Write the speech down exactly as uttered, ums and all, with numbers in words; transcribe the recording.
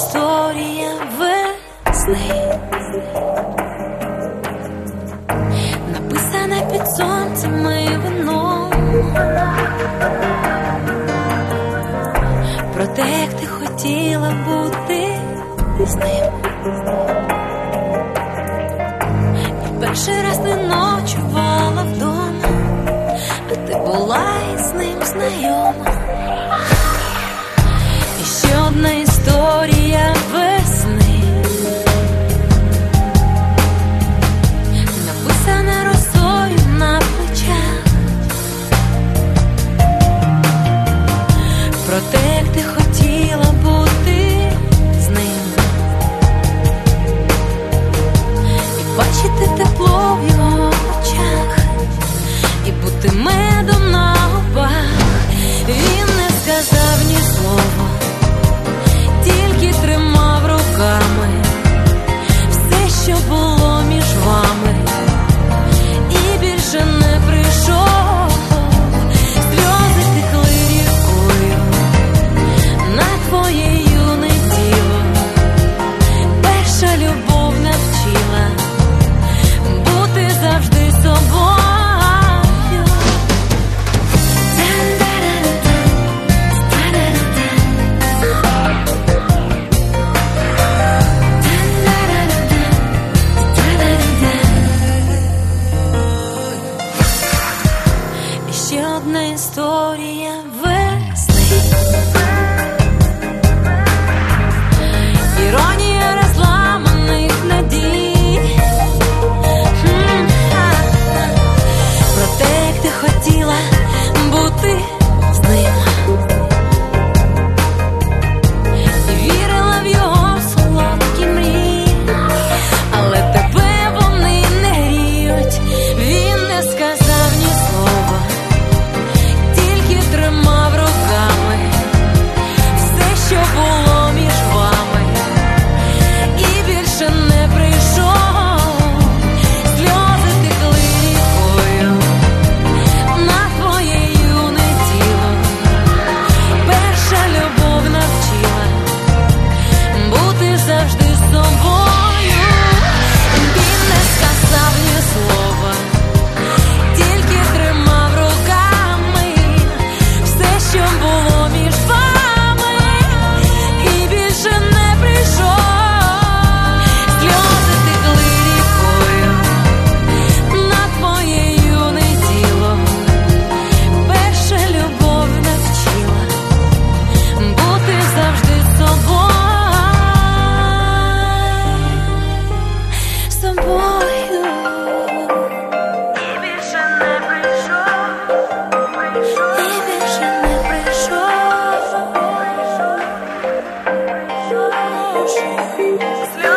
історія весни, написана під сонцем і вином, про те, як ти хотіла бути з ним. І перший раз ти ночувала вдома, а ти була із ним знайома. І ще одна історія весни, написана росою на плечах, про те, як ти хотіла бути з ним, і бачити тепло в його очах, і бути медом на губах. Він не сказав ні слова, тільки тримав руками все, що було між вами, і більше не прийшов. Сльози текли рікою на твоє юне тіло. Перша любов навчила бути завжди собою. Ще одна історія весни, іронія розламаних надій, про те, як ти хотіла бути з ним, і вірила в його солодкі мрії, але тебе вони не гріють. Він не сказав ні слова, тримав руками все, що було між вами, і більше не прийшов. Сльози текли рікою на твоє юне тіло. Перша любов навчила бути завжди собою. Він не сказав ні слова, тільки тримав руками все, що було між вами, і більше не прийшов. Сльози текли рікою на твоє юне тіло. Перша любов навчила бути завжди собою. Собою. І більше не прийшов. І більше не прийшов.